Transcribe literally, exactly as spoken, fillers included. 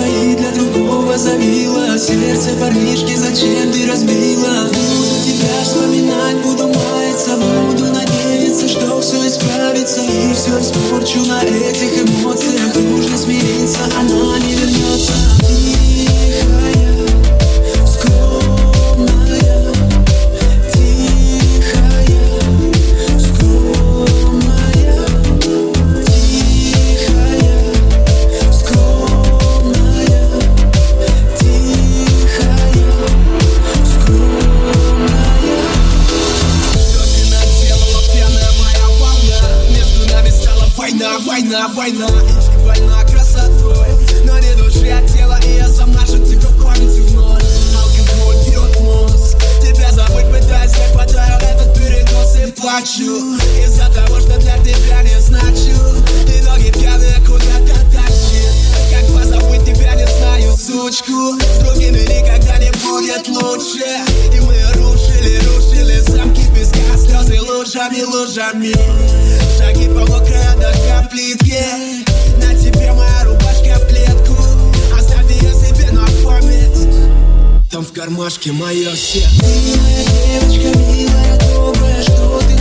свои для другого завила. Сердце парнишки зачем ты разбила? Буду тебя вспоминать, буду маяться, буду надеяться, что все исправится. И все испорчу на этих эмоциях. Нужно смириться, она не вернется. Тихая, скромная, тихая, скромная, тихая, скромная, тихая, скромная. Что ты наделала, пьяная моя волна? Между нами стала война, война, война. Война красотой, но не души, а тело. И я замажу тебя в памяти вновь. Алкоголь бьет мозг. Тебя забыть пытаюсь, я хватаю этот перенос и плачу из-за того, что для тебя не значу. И ноги пьяные куда-то тащит. Как позабыть тебя, не знаю, сучку. С другими никогда не будет лучше. И мы рушили, рушили замки песка, слезы лужами, лужами. Шаги по мокрой до плитке. На тебе моя рубашка в клетку. Оставь ее себе на память. Там в кармашке мое сердце. Ты моя девочка, милая, добрая, что ты